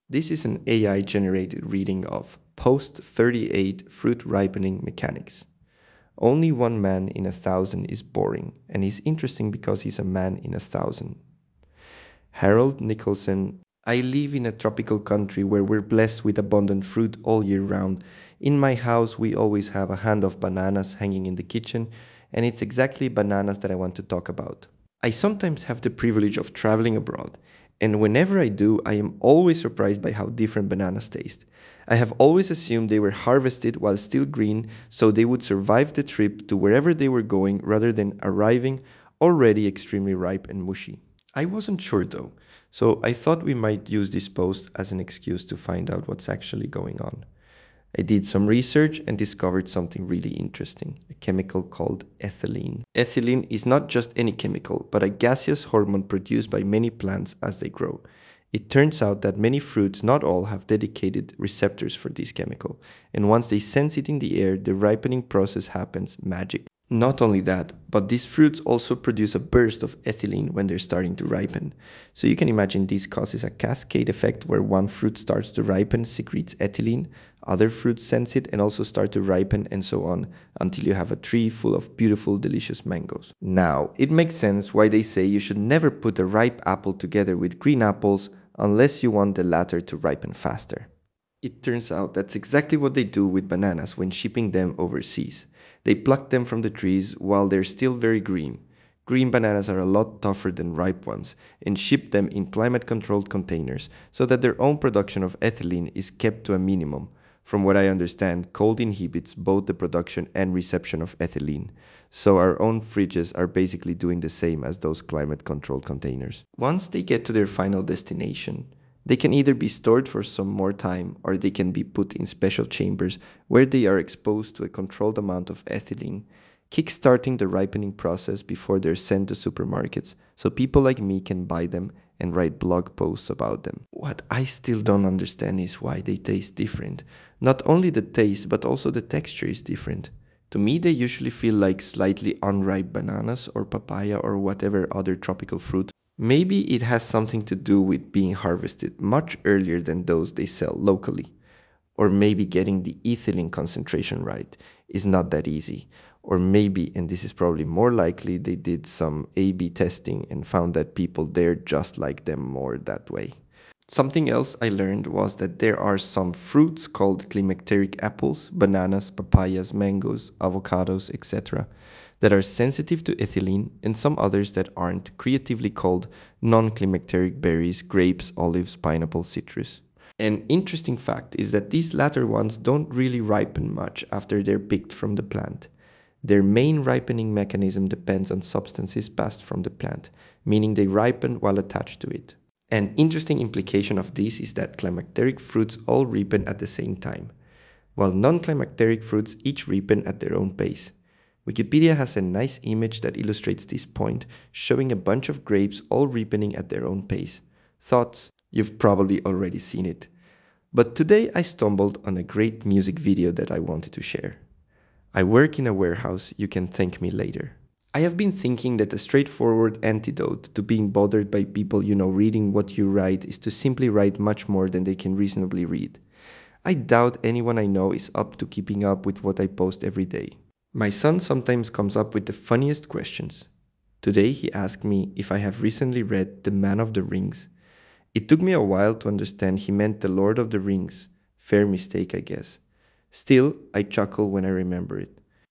This is an AI-generated reading of Post 38 Fruit Ripening Mechanics. Only one man in 1,000 is boring, and he's interesting because he's a man in 1,000. Harold Nicholson. I live in a tropical country where we're blessed with abundant fruit all year round. In my house, we always have a hand of bananas hanging in the kitchen, and it's exactly bananas that I want to talk about. I sometimes have the privilege of traveling abroad, and whenever I do, I am always surprised by how different bananas taste. I have always assumed they were harvested while still green, so they would survive the trip to wherever they were going rather than arriving already extremely ripe and mushy. I wasn't sure though, so I thought we might use this post as an excuse to find out what's actually going on. I did some research and discovered something really interesting, a chemical called ethylene. Ethylene is not just any chemical, but a gaseous hormone produced by many plants as they grow. It turns out that many fruits, not all, have dedicated receptors for this chemical, and once they sense it in the air, the ripening process happens magic. Not only that, but these fruits also produce a burst of ethylene when they're starting to ripen. So you can imagine this causes a cascade effect where one fruit starts to ripen, secretes ethylene, other fruits sense it and also start to ripen, and so on, until you have a tree full of beautiful, delicious mangoes. Now, it makes sense why they say you should never put a ripe apple together with green apples unless you want the latter to ripen faster. It turns out that's exactly what they do with bananas when shipping them overseas. They pluck them from the trees while they're still very green. Green bananas are a lot tougher than ripe ones and ship them in climate-controlled containers so that their own production of ethylene is kept to a minimum. From what I understand, cold inhibits both the production and reception of ethylene, so our own fridges are basically doing the same as those climate-controlled containers. Once they get to their final destination, they can either be stored for some more time or they can be put in special chambers where they are exposed to a controlled amount of ethylene, kickstarting the ripening process before they're sent to supermarkets so people like me can buy them and write blog posts about them. What I still don't understand is why they taste different. Not only the taste, but also the texture is different. To me, they usually feel like slightly unripe bananas or papaya or whatever other tropical fruit. Maybe it has something to do with being harvested much earlier than those they sell locally. Or maybe getting the ethylene concentration right is not that easy. Or maybe, and this is probably more likely, they did some A/B testing and found that people there just like them more that way. Something else I learned was that there are some fruits called climacteric apples, bananas, papayas, mangoes, avocados, etc., that are sensitive to ethylene, and some others that aren't, creatively called non-climacteric berries, grapes, olives, pineapple, citrus. An interesting fact is that these latter ones don't really ripen much after they're picked from the plant. Their main ripening mechanism depends on substances passed from the plant, meaning they ripen while attached to it. An interesting implication of this is that climacteric fruits all ripen at the same time, while non-climacteric fruits each ripen at their own pace. Wikipedia has a nice image that illustrates this point, showing a bunch of grapes all ripening at their own pace. Thoughts? You've probably already seen it. But today I stumbled on a great music video that I wanted to share. I work in a warehouse, you can thank me later. I have been thinking that a straightforward antidote to being bothered by people reading what you write is to simply write much more than they can reasonably read. I doubt anyone I know is up to keeping up with what I post every day. My son sometimes comes up with the funniest questions. Today he asked me if I have recently read The Man of the Rings. It took me a while to understand he meant The Lord of the Rings. Fair mistake, I guess. Still, I chuckle when I remember it.